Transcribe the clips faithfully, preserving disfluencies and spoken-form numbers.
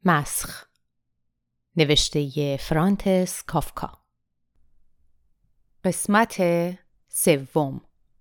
مسخ، نوشته فرانتس کافکا. قسمت سوم.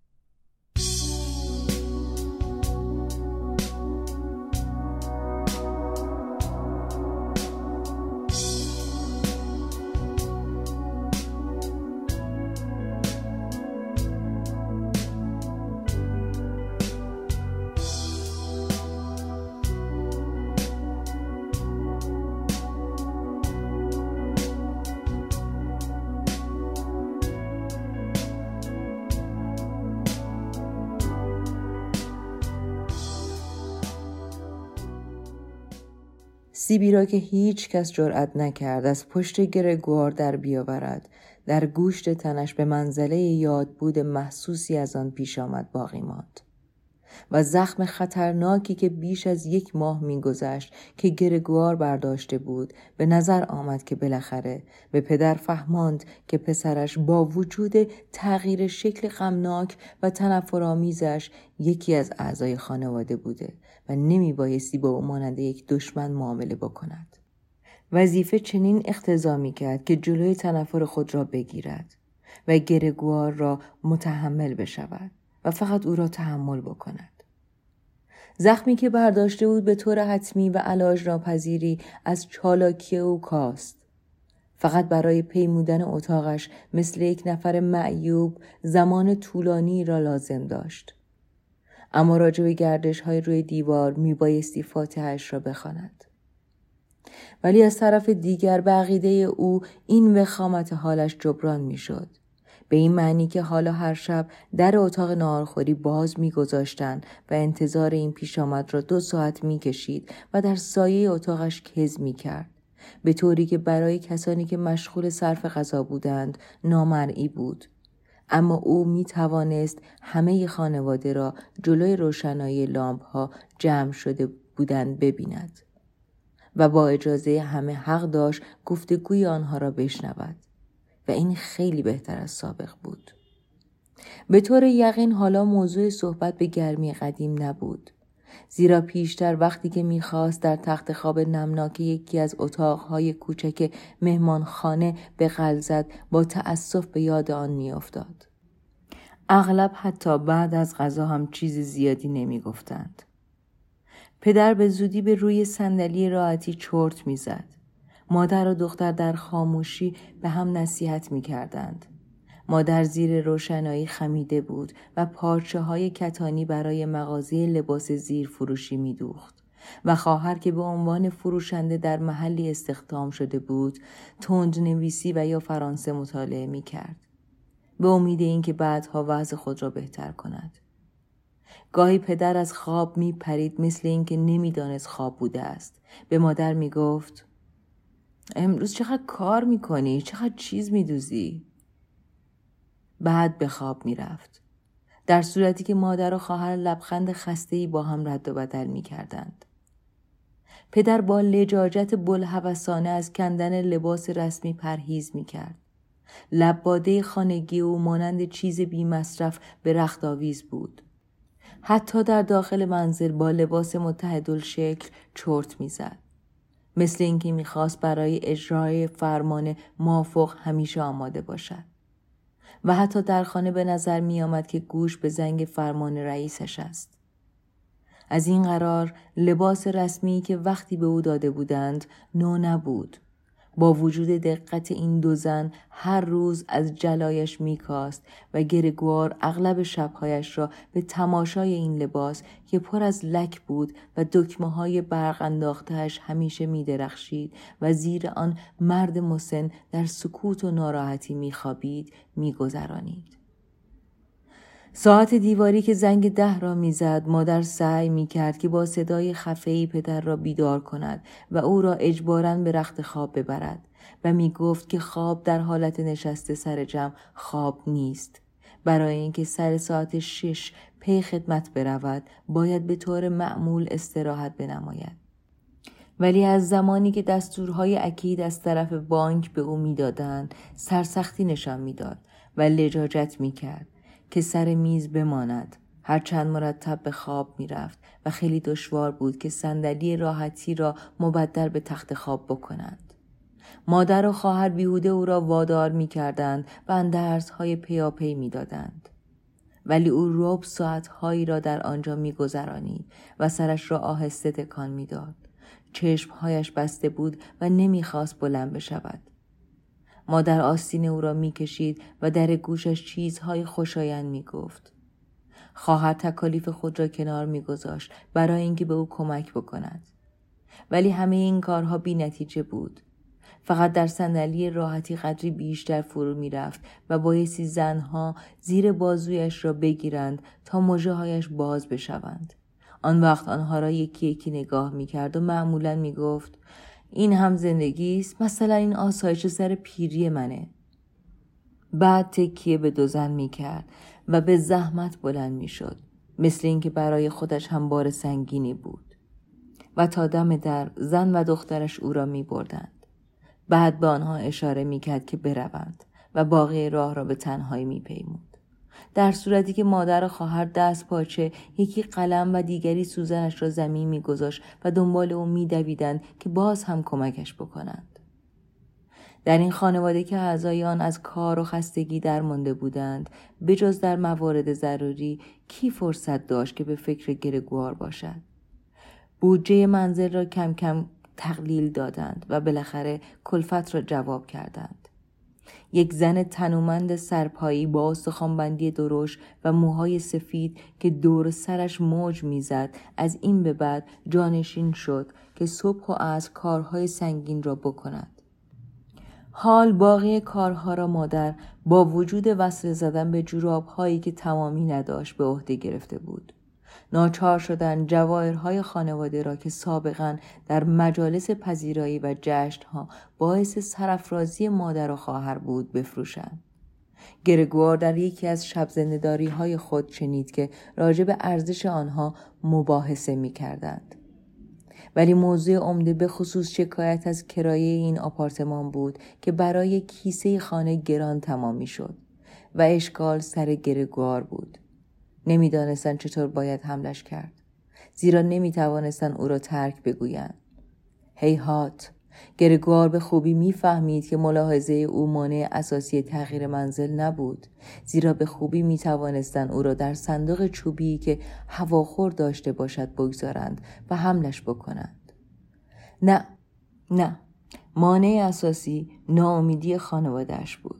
سیبی را که هیچ کس جرأت نکرد از پشت گرگوار در بیاورد، در گوشت تنش به منزله یاد بود محسوسی از آن پیش آمد باقی ماند. و زخم خطرناکی که بیش از یک ماه می‌گذشت که گرگوار برداشته بود، به نظر آمد که بالاخره به پدر فهماند که پسرش با وجود تغییر شکل غمناک و تنفرآمیزش یکی از اعضای خانواده بوده و نمی بایستی با او مانند یک دشمن معامله بکند. وظیفه چنین اقتضا می‌کرد که جلوی تنفر خود را بگیرد و گرگوار را متحمل بشود و فقط او را تحمل بکند. زخمی که برداشته بود به طور حتمی و علاج ناپذیری از چالاکی او کاست. فقط برای پیمودن اتاقش مثل یک نفر معیوب زمان طولانی را لازم داشت. اما راجع به گردش های روی دیوار می بایستی فاتحه‌اش را بخواند. ولی از طرف دیگر به عقیده او این وخامت حالش جبران می شد. به این معنی که حالا هر شب در اتاق ناهارخوری باز می‌گذاشتن و انتظار این پیش آمد را دو ساعت می‌کشید و در سایه اتاقش کز می‌کرد، به طوری که برای کسانی که مشغول صرف غذا بودند نامرئی بود. اما او می‌توانست همه خانواده را جلوی روشنایی لامپ‌ها جمع شده بودند ببیند و با اجازه همه حق داشت گفتگوی آنها را بشنود. و این خیلی بهتر از سابق بود. به طور یقین حالا موضوع صحبت به گرمی قدیم نبود. زیرا پیشتر وقتی که میخواست در تخت خواب نمناک یکی از اتاقهای کوچک مهمانخانه به غلظت با تأسف به یاد آن میافتاد. اغلب حتی بعد از غذا هم چیز زیادی نمیگفتند. پدر به زودی به روی صندلی راحتی چرت میزد. مادر و دختر در خاموشی به هم نصیحت می کردند. مادر زیر روشنایی خمیده بود و پارچه های کتانی برای مغازه لباس زیر فروشی می دوخت و خواهر که به عنوان فروشنده در محلی استخدام شده بود تند نویسی و یا فرانسه مطالعه می کرد، به امید این که بعدها وضع خود را بهتر کند. گاهی پدر از خواب می پرید مثل این که نمی دانست خواب بوده است. به مادر می گفت امروز چقدر کار میکنی؟ چقدر چیز میدوزی؟ بعد به خواب میرفت. در صورتی که مادر و خواهر لبخند خسته‌ای با هم رد و بدل میکردند. پدر با لجاجت بوالهوسانه از کندن لباس رسمی پرهیز میکرد. لباده خانگی او مانند چیز بی مصرف به رخت آویز بود. حتی در داخل منزل با لباس متحدالشکل چرت میزد. مثل اینکه میخواست برای اجرای فرمان مافوق همیشه آماده باشد. و حتی در خانه به نظر میآمد که گوش به زنگ فرمان رئیسش است. از این قرار لباس رسمی که وقتی به او داده بودند نو نبود. با وجود دقت این دو زن هر روز از جلایش میکاست و گرگوار اغلب شبهایش را به تماشای این لباس که پر از لک بود و دکمه های برق انداختهش همیشه میدرخشید و زیر آن مرد مسن در سکوت و ناراحتی میخوابید میگذرانید. ساعت دیواری که زنگ ده را میزد، مادر سعی میکرد که با صدای خفه‌ای پدر را بیدار کند و او را اجباراً به رخت خواب ببرد و میگفت که خواب در حالت نشسته سر جمع خواب نیست. برای اینکه سر ساعت شش پی خدمت برود باید به طور معمول استراحت بنماید. ولی از زمانی که دستورهای اکید از طرف بانک به او میدادند سرسختی نشان میداد و لجاجت میکرد که سر میز بماند هر چند مرتب به خواب می رفت و خیلی دشوار بود که صندلی راحتی را مبدل به تخت خواب بکنند. مادر و خواهر بیهوده او را وادار می کردند و اندرزهای پیاپی می دادند. ولی او ربع ساعتهایی را در آنجا می گذرانید و سرش را آهسته تکان می داد. چشمهایش بسته بود و نمی خواست بلند بشود. مادر آستین او را می کشید و در گوشش چیزهای خوشایند می گفت. خواهر تکالیف خود را کنار می گذاشت برای اینکه به او کمک بکند. ولی همه این کارها بی نتیجه بود. فقط در صندلی راحتی قدری بیشتر فرو می رفت و بایستی زنها زیر بازویش را بگیرند تا مژه هایش باز بشوند. آن وقت آنها را یکی یکی نگاه می کرد و معمولا می گفت این هم زندگی است، مثلا این آسایش سر پیری منه. بعد تکیه به دو زن می کرد و به زحمت بلند می شد، مثل اینکه برای خودش هم بار سنگینی بود. و تا دم در زن و دخترش او را می بردند. بعد به آنها اشاره می کرد که بروند و باقی راه را به تنهایی می پیمود. در صورتی که مادر و خواهر دست پاچه یکی قلم و دیگری سوزنش را زمین می گذاشت و دنبال او می دویدند که باز هم کمکش بکنند. در این خانواده که اعضای آن از کار و خستگی درمانده بودند، به جز در موارد ضروری کی فرصت داشت که به فکر گرگوار باشد؟ بودجه منزل را کم کم تقلیل دادند و بالاخره کلفت را جواب کردند. یک زن تنومند سرپایی با استخوانبندی درشت و موهای سفید که دور سرش موج میزد از این به بعد جانشین شد که صبح و عصر کارهای سنگین را بکند. حال باقی کارها را مادر با وجود وصل زدن به جوراب‌هایی که تمامی نداشت به عهده گرفته بود. ناچار شدن جواهرهای خانواده را که سابقاً در مجالس پذیرایی و جشنها باعث سرافرازی مادر و خواهر بود بفروشند. گرگوار در یکی از شب زنده‌داری‌های خود شنید که راجع به ارزش آنها مباحثه می‌کردند. ولی موضوع عمده به خصوص شکایت از کرایه این آپارتمان بود که برای کیسه خانه گران تمام می‌شد و اشکال سر گرگوار بود. نمی‌دانستند چطور باید حملش کرد، زیرا نمی‌توانستند او را ترک بگویند. هیهات، گرگوار به خوبی می‌فهمید که ملاحظه او مانع اساسی تغییر منزل نبود، زیرا به خوبی می‌توانستند او را در صندوق چوبی که هواخور داشته باشد بگذارند و حملش بکنند. نه، نه، مانع اساسی ناامیدی خانواده‌اش بود.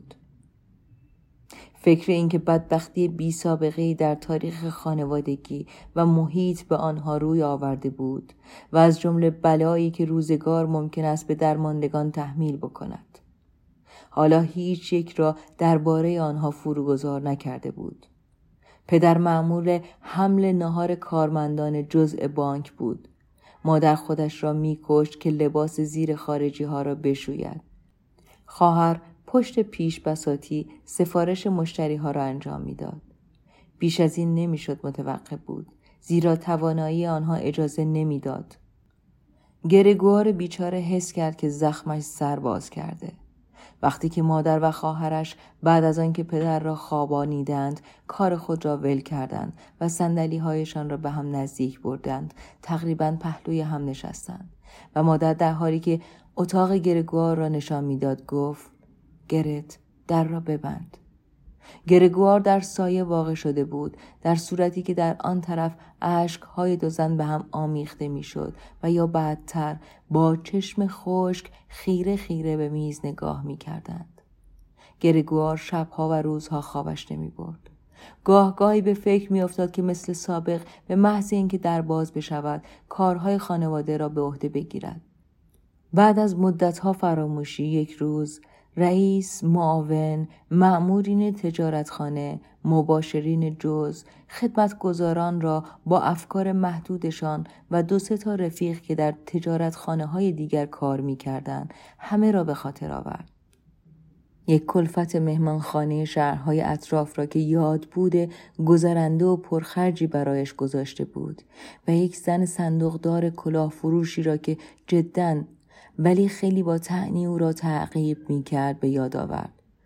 فکر این که بدبختی بی سابقه‌ای در تاریخ خانوادگی و محیط به آنها روی آورده بود و از جمله بلایی که روزگار ممکن است به درماندگان تحمیل بکند. حالا هیچ یک را درباره آنها فروگذار نکرده بود. پدر مأمور حمل ناهار کارمندان جزء بانک بود. مادر خودش را می‌کشت که لباس زیر خارجی ها را بشوید. خواهر پشت پیش بساطی سفارش مشتری ها را انجام میداد. بیش از این نمیشد متوقف بود، زیرا توانایی آنها اجازه نمیداد. گرگوار بیچاره حس کرد که زخمش سر باز کرده. وقتی که مادر و خواهرش بعد از آن که پدر را خوابانیدند کار خود را ول کردند و صندلی هایشان را به هم نزدیک بردند، تقریباً پهلوی هم نشستند و مادر در حالی که اتاق گرگوار را نشان میداد گفت: گرت، در را ببند. گرگوار در سایه واقع شده بود، در صورتی که در آن طرف اشک‌های دو زن به هم آمیخته می‌شد و یا بعدتر با چشم خشک خیره خیره به میز نگاه می‌کردند. گرگوار شب‌ها و روزها خوابش نمی‌برد. گاه گاهی به فکر می‌افتاد که مثل سابق به محض اینکه در باز بشود کارهای خانواده را به عهده بگیرد. بعد از مدت‌ها فراموشی یک روز رئیس، معاون، مأمورین تجارتخانه، مباشرین جز، خدمتگزاران را با افکار محدودشان و دو سه تا رفیق که در تجارتخانه های دیگر کار می کردن، همه را به خاطر آورد. یک کلفت مهمانخانه شهرهای اطراف را که یاد بوده گذرنده و پرخرجی برایش گذاشته بود و یک زن صندوقدار کلاه فروشی را که جداً ولی خیلی با طعنی او را تعقیب می کرد به یاد آورد.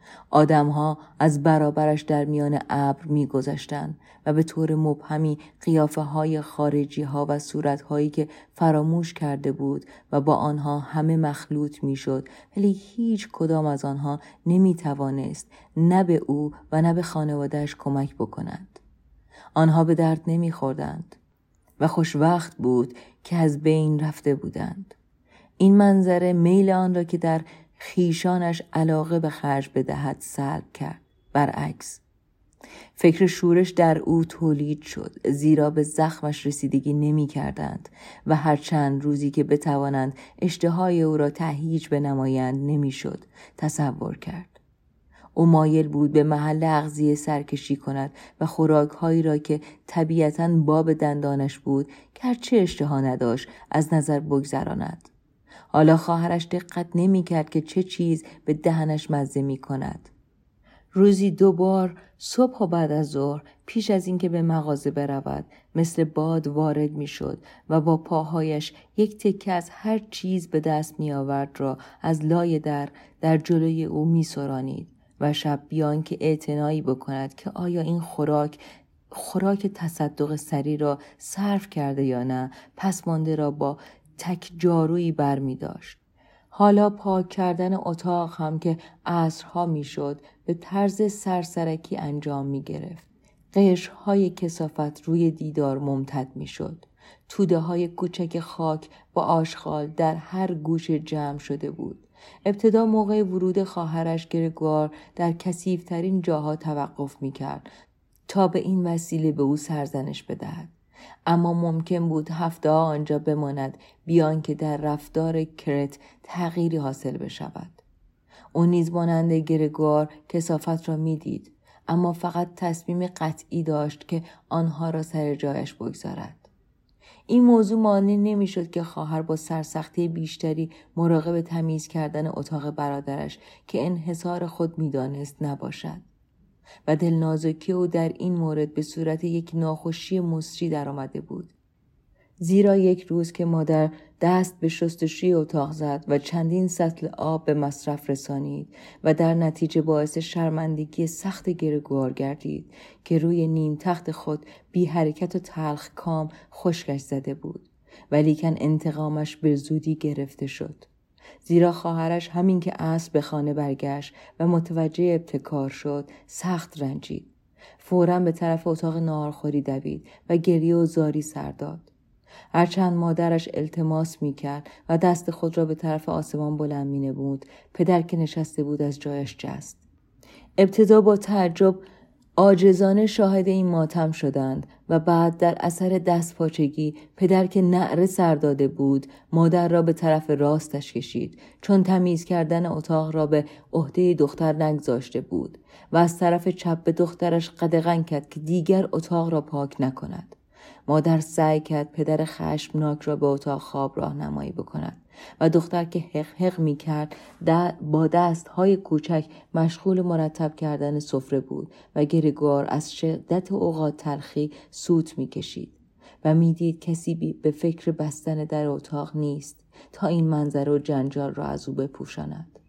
آدمها از برابرش در میان ابر می‌گذشتند و به طور مبهمی قیافه‌های خارجی‌ها و صورت‌هایی که فراموش کرده بود و با آنها همه مخلوط می‌شد، ولی هیچ کدام از آنها نمی‌توانست نه به او و نه به خانواده‌اش کمک بکنند. آنها به درد نمی‌خوردند و خوشوقت بود که از بین رفته بودند. این منظره میل آن را که در خیشانش علاقه به خرج بدهد سلب کرد. برعکس، فکر شورش در او تولید شد، زیرا به زخمش رسیدگی نمی کردند و هر چند روزی که بتوانند اشتهای او را تهییج بنمایند نمی شد تصور کرد. او مایل بود به محل اغذیه سرکشی کند و خوراک‌هایی را که طبیعتاً باب دندانش بود گرچه اشتها نداشت از نظر بگذراند. حالا خواهرش دقت نمی کرد که چه چیز به دهنش مزه می کند. روزی دو بار صبح و بعد از ظهر پیش از اینکه به مغازه برود مثل باد وارد می شد و با پاهایش یک تکه از هر چیز به دست می آورد را از لای در در جلوی او می سرانید و شب بیان که اعتنایی بکند که آیا این خوراک خوراک تصدق سری را صرف کرده یا نه، پس مانده را با تک جارویی بر می داشت. حالا پاک کردن اتاق هم که عصرها می شد به طرز سرسرکی انجام می گرفت. قشرهای کثافت روی دیدار ممتد می شد. توده های کوچک خاک با آشغال در هر گوشه جمع شده بود. ابتدا موقع ورود خواهرش گرگوار در کثیف‌ترین جاها توقف می کرد تا به این وسیله به او سرزنش بدهد. اما ممکن بود هفته ها آنجا بماند بیان که در رفتار کرت تغییری حاصل بشود. او نیز مانند گرگوار کثافت را می دید، اما فقط تصمیم قطعی داشت که آنها را سر جایش بگذارد. این موضوع مانع نمی شد که خواهر با سرسختی بیشتری مراقب تمیز کردن اتاق برادرش که انحصار خود می دانست نباشد. و دلنازکی او در این مورد به صورت یک ناخوشی مصری در آمده بود. زیرا یک روز که مادر دست به شستشوی اتاق زد و چندین سطل آب به مصرف رسانید و در نتیجه باعث شرمندگی سخت گرگوار گردید که روی نیم تخت خود بی حرکت و تلخ کام خشکش زده بود، ولیکن انتقامش به زودی گرفته شد. زیرا خواهرش همین که عصر به خانه برگشت و متوجه ابتکار شد سخت رنجید. فوراً به طرف اتاق ناهارخوری دوید و گریه و زاری سر داد. هرچند مادرش التماس میکرد و دست خود را به طرف آسمان بلند مینمود، پدر که نشسته بود از جایش جست. ابتدا با تعجب عاجزانه شاهد این ماتم شدند و بعد در اثر دستپاچگی پدر که نعره سر داده بود مادر را به طرف راستش کشید، چون تمیز کردن اتاق را به عهده دختر نگذاشته بود و از طرف چپ به دخترش قدغن کرد که دیگر اتاق را پاک نکند. مادر سعی کرد پدر خشمناک را به اتاق خواب راهنمایی بکند و دختر که حق حق می کرد با دست های کوچک مشغول مرتب کردن سفره بود و گرگوار از شدت اوقات تلخی سوت می کشید و می دید کسی به فکر بستن در اتاق نیست تا این منظره و جنجال را از او بپوشاند.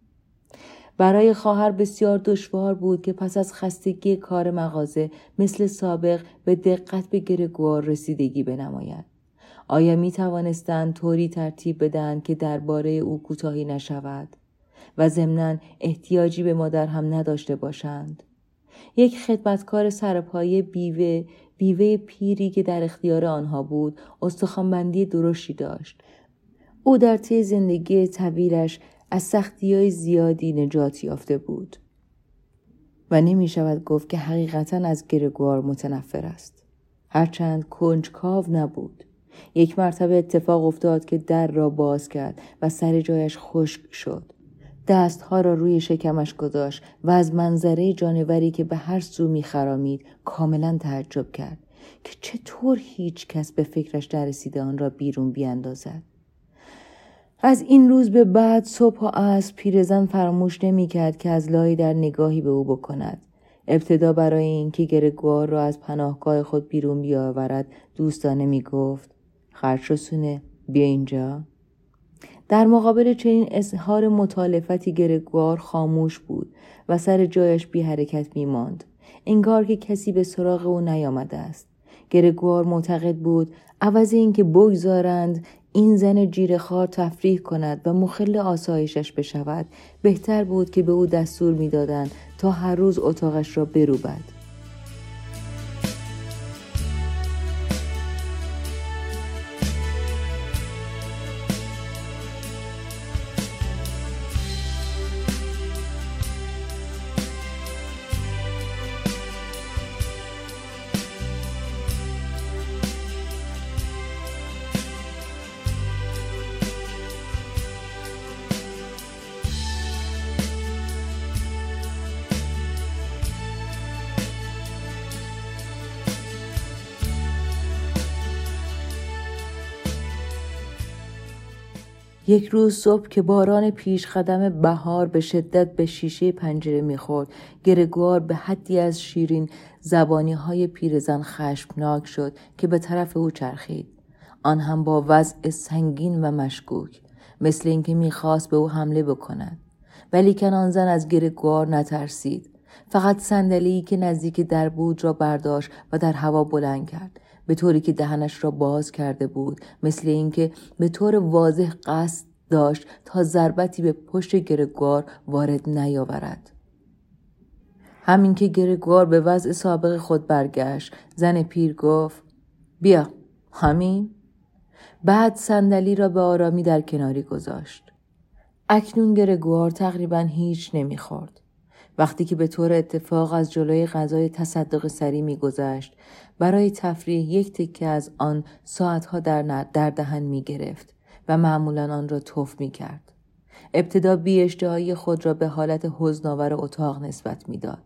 برای خواهر بسیار دشوار بود که پس از خستگی کار مغازه مثل سابق به دقت به گرگوار رسیدگی بنماید. آیا می توانستند طوری ترتیب بدهند که درباره او کوتاهی نشود و ضمناً احتیاجی به مادر هم نداشته باشند؟ یک خدمتکار سرپایه بیوه بیوه پیری که در اختیار آنها بود استخوان‌بندی درشتی داشت. او در طی زندگی طویلش از سختی‌های زیادی نجات یافته بود و نمی شود گفت که حقیقتاً از گرگوار متنفر است. هرچند کنجکاو نبود. یک مرتبه اتفاق افتاد که در را باز کرد و سر جایش خشک شد. دستها را روی شکمش گذاشت و از منظره جانوری که به هر سو می خرامید کاملا تعجب کرد که چطور هیچ کس به فکرش نرسیده آن را بیرون بیاندازد. از این روز به بعد صبح و عصر پیرزن فراموش نمی کرد که از لای در نگاهی به او بکند. ابتدا برای اینکه گرگوار را از پناهگاه خود بیرون بیاورد دوستانه می گفت: خرچوسونه بیا اینجا. در مقابل چنین اظهار متالفتی گرگوار خاموش بود و سر جایش بی حرکت می ماند. انگار که کسی به سراغ او نیامده است. گرگوار معتقد بود عوض این که بگذارند این زن جیره‌خوار تفریح کند و مخل آسایشش بشود، بهتر بود که به او دستور می‌دادند تا هر روز اتاقش را بروبد. یک روز صبح که باران پیش قدم بهار به شدت به شیشه پنجره می‌خورد، گرگوار به حدی از شیرین زبانی‌های پیرزن خشمناک شد که به طرف او چرخید. آن هم با وضع سنگین و مشکوک، مثل اینکه می‌خواست به او حمله بکند. ولی که آن زن از گرگوار نترسید. فقط صندلی‌ای که نزدیک در بود را برداشت و در هوا بلند کرد، به طوری که دهنش را باز کرده بود، مثل اینکه به طور واضح قصد داشت تا ضربتی به پشت گرگوار وارد نیاورد. همین که گرگوار به وضع سابق خود برگشت، زن پیر گفت: بیا، همین؟ بعد صندلی را به آرامی در کناری گذاشت. اکنون گرگوار تقریباً هیچ نمیخورد. وقتی که به طور اتفاق از جلوی غذای تصدق سری میگذشت، برای تفریح یک تکه از آن ساعتها در در دهن میگرفت و معمولاً آن را تف میکرد. ابتدا بی اشتهایی خود را به حالت حزن‌آور اتاق نسبت میداد.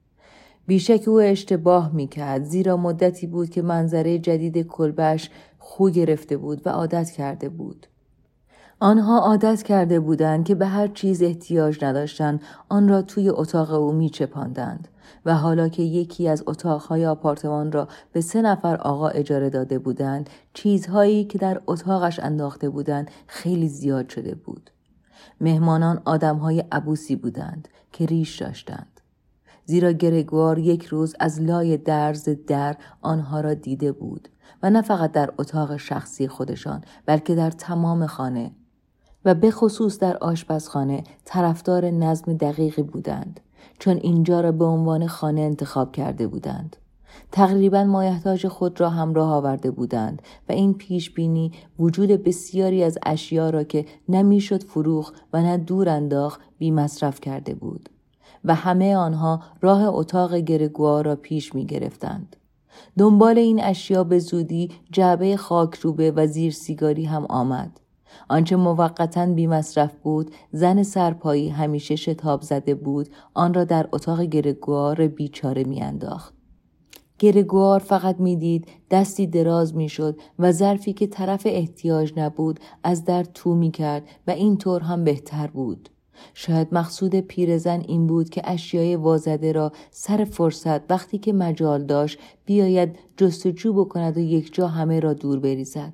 بیشک او اشتباه میکرد، زیرا مدتی بود که منظره جدید کلبه‌اش خو گرفته بود و عادت کرده بود. آنها عادت کرده بودند که به هر چیز احتیاج نداشتند آن را توی اتاق او میچپاندند و حالا که یکی از اتاقهای آپارتمان را به سه نفر آقا اجاره داده بودند، چیزهایی که در اتاقش انداخته بودند خیلی زیاد شده بود. مهمانان آدمهای عبوسی بودند که ریش داشتند، زیرا گرگوار یک روز از لای درز در آنها را دیده بود و نه فقط در اتاق شخصی خودشان، بلکه در تمام خانه و به خصوص در آشپزخانه طرفدار نظم دقیقی بودند، چون اینجا را به عنوان خانه انتخاب کرده بودند. تقریباً مایحتاج خود را همراه آورده بودند و این پیش بینی وجود بسیاری از اشیا را که نمیشد فروخت و نه دور انداخت بی مصرف کرده بود و همه آنها راه اتاق گرگوار را پیش می گرفتند. دنبال این اشیا به زودی جعبه خاکروبه و زیر سیگاری هم آمد. آنچه موقتاً بی مصرف بود، زن سرپایی همیشه شتاب زده بود، آن را در اتاق گرگوار بیچاره می انداخت. گرگوار فقط می دید دستی دراز می شد و ظرفی که طرف احتیاج نبود از در تو می کرد و اینطور هم بهتر بود. شاید مقصود پیرزن این بود که اشیای وازده را سر فرصت وقتی که مجال داشت بیاید جستجو بکند و یک جا همه را دور بریزد.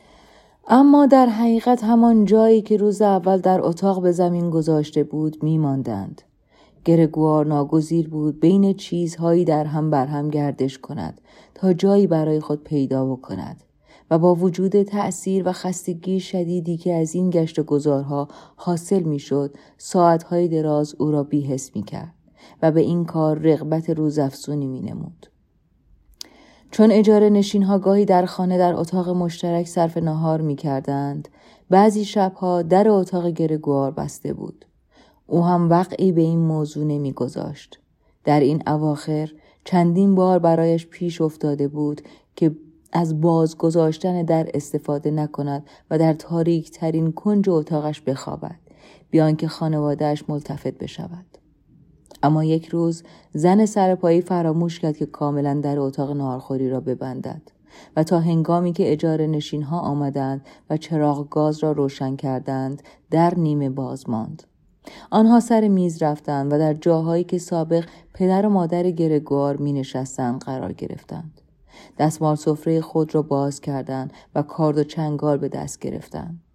اما در حقیقت همان جایی که روز اول در اتاق به زمین گذاشته بود می ماندند. گرگوار ناگزیر بود بین چیزهایی در هم بر هم گردش کند تا جایی برای خود پیدا بکند و با وجود تأثیر و خستگی شدیدی که از این گشت و گذارها حاصل می شد، ساعتهای دراز او را بی‌حس می کرد و به این کار رغبت روزافزونی می نمود. چون اجاره نشین‌ها گاهی در خانه در اتاق مشترک صرف نهار می کردند، بعضی شبها در اتاق گرگوار بسته بود. او هم وقعی به این موضوع نمی گذاشت. در این اواخر چندین بار برایش پیش افتاده بود که از باز گذاشتن در استفاده نکند و در تاریک ترین کنج اتاقش بخوابد، بیان که خانوادهش ملتفت بشود. اما یک روز زن سرپایی فراموش کرد که کاملا در اتاق ناهارخوری را ببندد و تا هنگامی که اجاره نشین ها آمدند و چراغ گاز را روشن کردند در نیمه باز ماند. آنها سر میز رفتند و در جاهایی که سابق پدر و مادر گرگوار می نشستند قرار گرفتند. دستمال سفره خود را باز کردند و کارد و چنگال به دست گرفتند.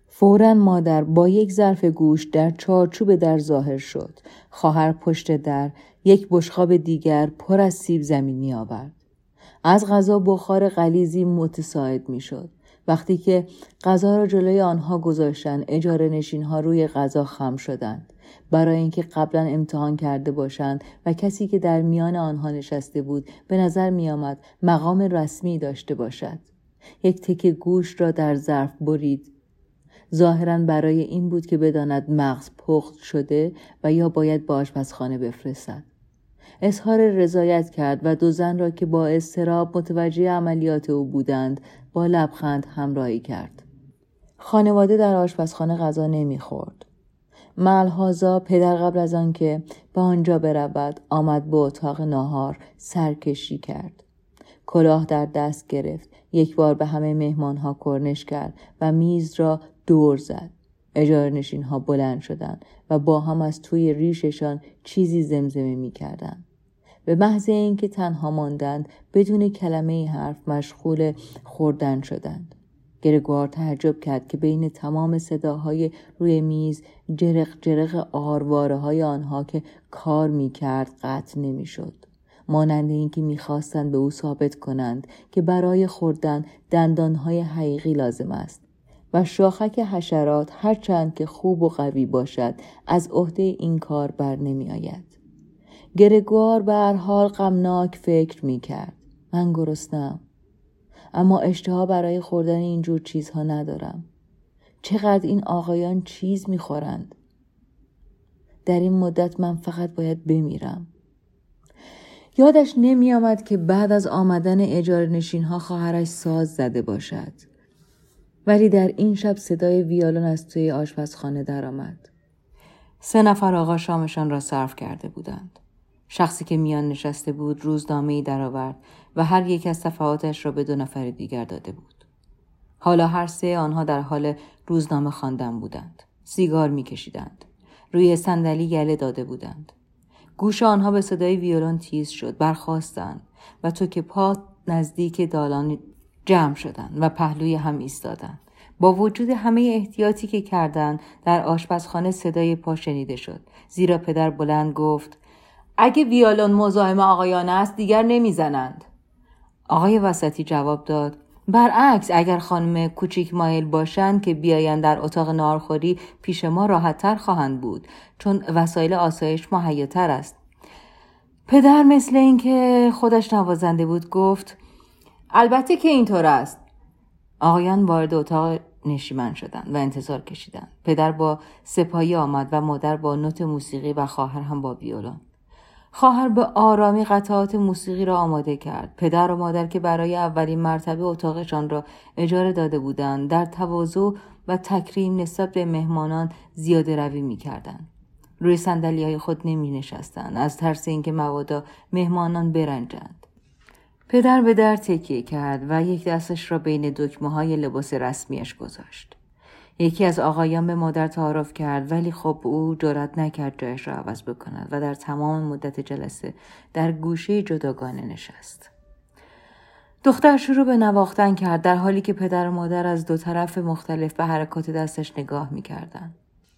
فوراً مادر با یک ظرف گوشت در چارچوب در ظاهر شد. خواهر پشت در یک بشقاب دیگر پر از سیب زمینی آورد. از غذا بخار غلیظی متصاعد می شد. وقتی که غذا را جلوی آنها گذاشتند، اجاره نشین ها روی غذا خم شدند. برای اینکه قبلا امتحان کرده باشند و کسی که در میان آنها نشسته بود به نظر می آمد مقام رسمی داشته باشد. یک تکه گوشت را در ظرف برید. ظاهراً برای این بود که بداند مغز پخت شده و یا باید به آشپزخانه بفرستد. اظهار رضایت کرد و دو زن را که با اضطراب متوجه عملیات او بودند با لبخند همراهی کرد. خانواده در آشپزخانه غذا نمی‌خورد. ملحاظا پدر قبل از آن که به آنجا برود آمد به اتاق ناهار سرکشی کرد. کلاه در دست گرفت، یک بار به همه مهمانها کرنش کرد و میز را دور زد. اجاره نشین ها بلند شدند و با هم از توی ریششان چیزی زمزمه می کردند. به محض اینکه تنها ماندند بدون کلمه حرف مشغول خوردن شدند. گرگوار تعجب کرد که بین تمام صداهای روی میز جرق جرق آرواره های آنها که کار می کرد قطع نمی شد. مانند اینکه می‌خواستند به او ثابت کنند که برای خوردن دندانهای حقیقی لازم است و شاخک حشرات هرچند که خوب و قوی باشد از عهده این کار بر نمی آید. گرگوار به هر حال غمناک فکر می کرد. من گرسنه‌ام، اما اشتها برای خوردن اینجور چیزها ندارم. چقدر این آقایان چیز می خورند. در این مدت من فقط باید بمیرم. یادش نمی آمد که بعد از آمدن اجاره نشین ها خواهرش ساز زده باشد. ولی در این شب صدای ویولن از توی آشپزخانه در آمد. سه نفر آقا شامشان را صرف کرده بودند. شخصی که میان نشسته بود روزنامه‌ای درآورد و هر یک از صفحاتش را به دو نفر دیگر داده بود. حالا هر سه آنها در حال روزنامه خواندن بودند. سیگار می‌کشیدند. روی صندلی گله داده بودند. گوش آنها به صدای ویولن تیز شد. برخاستند و تو که پا نزدیک دالان جمع شدند و پهلوی هم ایستادند. با وجود همه احتیاطی که کردند در آشپزخانه صدای پا شنیده شد. زیرا پدر بلند گفت اگه ویولن مزاحم آقایان است دیگر نمیزنند. آقای وسطی جواب داد برعکس، اگر خانم کوچیک مایل باشند که بیایند در اتاق ناهارخوری پیش ما راحت‌تر خواهند بود، چون وسایل آسایش مهیاتر است. پدر مثل این که خودش نوازنده بود گفت البته که اینطور است. آقایان وارد اتاق نشیمن شدند و انتظار کشیدند. پدر با سپاهی آمد و مادر با نوت موسیقی و خواهر هم با ویولن. خواهر به آرامی قطعات موسیقی را آماده کرد. پدر و مادر که برای اولین مرتبه اتاقشان را اجاره داده بودند در تواضع و تکریم نسبت به مهمانان زیاده روی می کردند. روی صندلی‌های خود نمی نشستند از ترس اینکه مبادا مهمانان برنجند. پدر به در تکیه کرد و یک دستش را بین دکمه‌های لباس رسمیش گذاشت. یکی از آقایان به مادر تعارف کرد ولی خب او جرأت نکرد جایش را عوض بکند و در تمام مدت جلسه در گوشه جداگانه نشست. دختر شروع به نواختن کرد در حالی که پدر و مادر از دو طرف مختلف به حرکات دستش نگاه می‌کردند.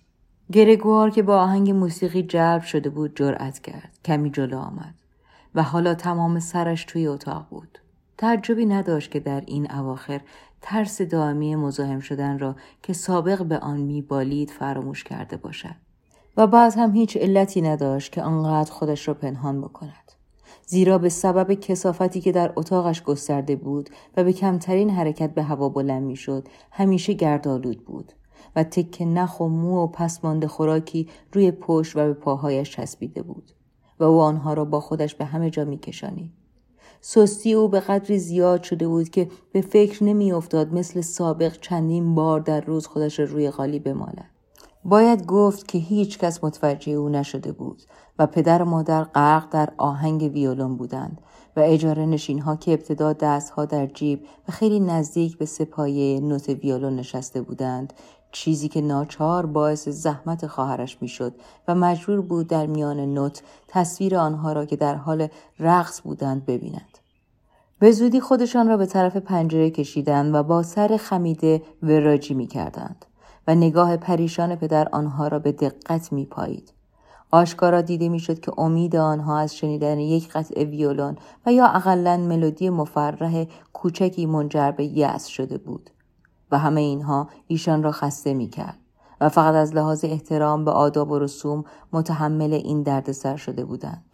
گرگوار که با آهنگ موسیقی جلب شده بود جرأت کرد. کمی جلو آمد و حالا تمام سرش توی اتاق بود. تعجبی نداشت که در این اواخر ترس دائمی مزاحم شدن را که سابق به آن میبالید فراموش کرده باشد و بعد هم هیچ علتی نداشت که آنقدر خودش را پنهان بکند، زیرا به سبب کثافتی که در اتاقش گسترده بود و به کمترین حرکت به هوا بلند میشد همیشه گردآلود بود و تکه نخ و مو و پسمانده خوراکی روی پشت و به پاهایش چسبیده بود و او آنها را با خودش به همه جا میکشانید. سستی او به قدری زیاد شده بود که به فکر نمی افتاد مثل سابق چندین بار در روز خودش را روی قالی بمالد. باید گفت که هیچ کس متوجه او نشده بود و پدر و مادر غرق در آهنگ ویولن بودند و اجاره نشین ها که ابتدا دستها در جیب و خیلی نزدیک به سپایه نوت ویولن نشسته بودند، چیزی که ناچار باعث زحمت خواهرش میشد و مجبور بود در میان نوت تصویر آنها را که در حال رقص بودند ببیند. به زودی خودشان را به طرف پنجره کشیدند و با سر خمیده وراجی می کردند. و نگاه پریشان پدر آنها را به دقت می‌پایید. آشکارا دیده می‌شد که امید آنها از شنیدن یک قطعه ویولون و یا اقلاً ملودی مفرح کوچکی منجر به یأس شده بود و همه اینها ایشان را خسته می‌کرد و فقط از لحاظ احترام به آداب و رسوم متحمل این دردسر شده بودند.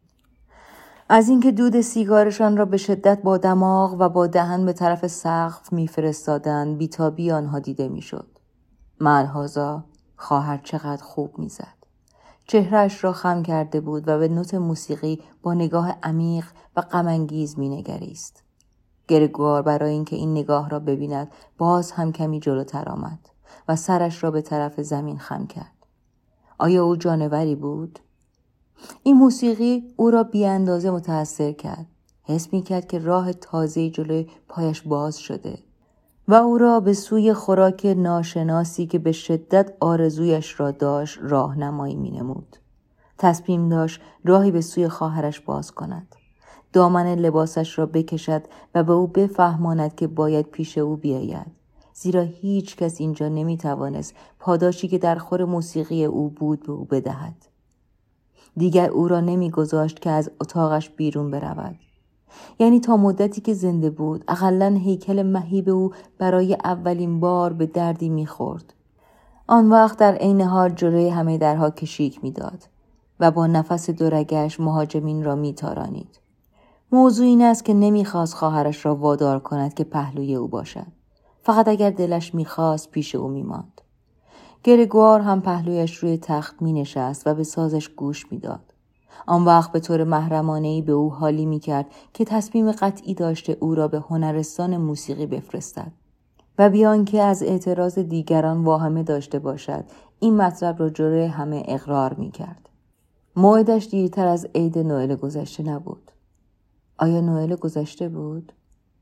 از اینکه دود سیگارشان را به شدت با دماغ و با دهن به طرف سقف می‌فرستادند بی‌تابی آنها دیده می‌شد. ملحاظا خواهر چقدر خوب می‌زد. چهرهش را خم کرده بود و به نوت موسیقی با نگاه عمیق و غم‌انگیز می‌نگریست. گرگوار برای اینکه این نگاه را ببیند باز هم کمی جلوتر آمد و سرش را به طرف زمین خم کرد. آیا او جانوری بود؟ این موسیقی او را بی اندازه متأثر کرد. حس می‌کرد که راه تازه‌ای جلوی پایش باز شده و او را به سوی خوراک ناشناسی که به شدت آرزویش را داشت راهنمایی می‌نمود. تصمیم داشت راهی به سوی خواهرش باز کند. دامن لباسش را بکشد و به او بفهماند که باید پیش او بیاید. زیرا هیچ کس اینجا نمی‌توانست پاداشی که در خور موسیقی او بود به او بدهد. دیگر او را نمی‌گذاشت که از اتاقش بیرون برود. یعنی تا مدتی که زنده بود اقلاً هیکل مهیب او برای اولین بار به دردی می‌خورد. آن وقت در عین حال جلوی همه درها کشیک می‌داد و با نفس دورگش مهاجمین را می‌تارانید. موضوع این است که نمی‌خواست خواهرش را وادار کند که پهلوی او باشد. فقط اگر دلش می‌خواست پیش او می‌ماند. گرگوار هم پهلویش روی تخت می‌نشست و به سازش گوش می‌داد. آن وقت به طور محرمانه‌ای به او حالی می‌کرد که تصمیم قطعی داشته او را به هنرستان موسیقی بفرستد و بیان که از اعتراض دیگران واهمه داشته باشد این مطلب را جلوی همه اقرار می‌کرد. موعدش دیرتر از عید نوئل گذشته نبود. آیا نوئل گذشته بود؟